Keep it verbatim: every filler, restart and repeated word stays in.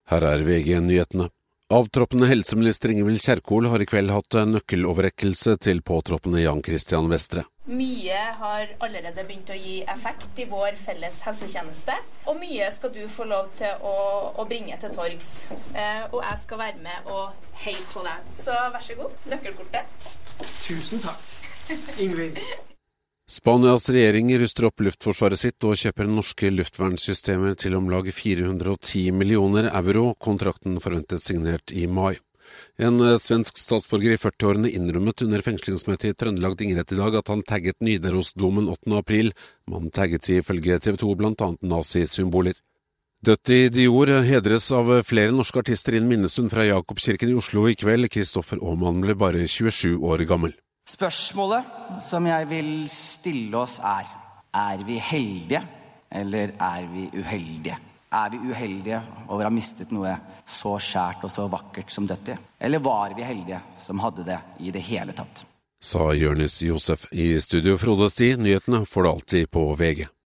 Her er V G-nyhetene. Avtroppende helseminister Ingvild Kjerkol har i kveld hatt en nøkkeloverrekkelse til påtroppende Jan Christian Vestre. Mye har allerede begynt å gi effekt i vår felles helsetjeneste, og mye skal du få lov til å, å bringe til torgs. Eh, og jeg skal være med og heie på deg. Så vær så god, nøkkelkortet. Tusen takk, Ingvild. Spanias regjering ruster opp luftforsvaret sitt og kjøper norske luftvernsystemer til om lag fire hundre og ti millioner euro. Kontrakten forventes signert i mai. En svensk statsborger i førtiårene innrømmet under fengslingsmøtet i Trøndelag tingrett i dag at han tagget Nidarosdomen åttende april. Man tagget ifølge T V to blant annet nazisymboler. Dødt i Dior hedres av flere norske artister i en minnestund fra Jakobskirken i Oslo i kveld. Kristoffer Aamann ble bare tjuesju år gammel. Spørsmålet som jeg vil stille oss er, er vi heldige, eller er vi uheldige? Er vi uheldige over å ha mistet noe så kjært og så vakkert som dette? Eller var vi heldige som hadde det i det hele tatt? Sa Jørnis Josef i studio. Frode Sti, nyhetene får du alltid på V G.